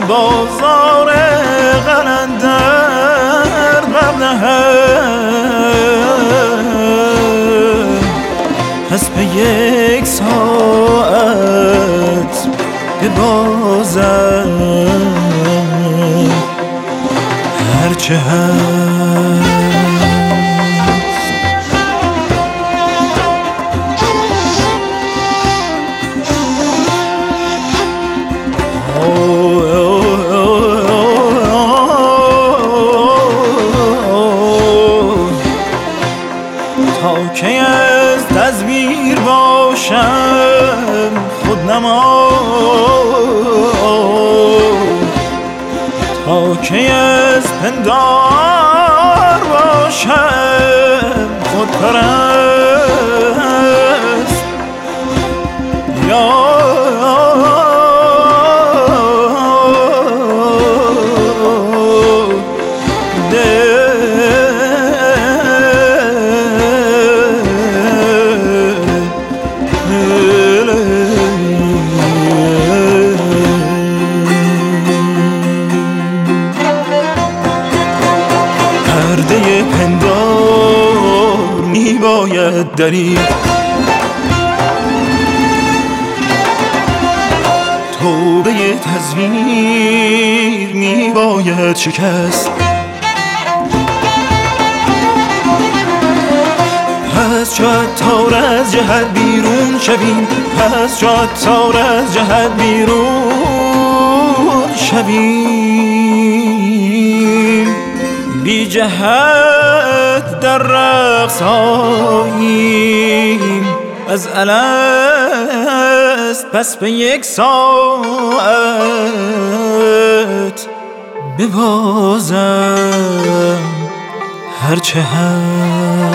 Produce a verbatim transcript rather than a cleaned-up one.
بازار قلندر قبل پس به یک ساعت ببازم هرچه هست. تا کی از تزویر باشم خودنما، تا کی از پندار باشم خودپرست. یا پرده پندار می باید درید، توبه تزویر می باید شکست. پس چو عطار از جهت بیرون شویم، پس چو عطار از جهت بیرون شویم، بی جهت در رقص آییم از الست. پس به یک ساعت ببازم هرچه هست.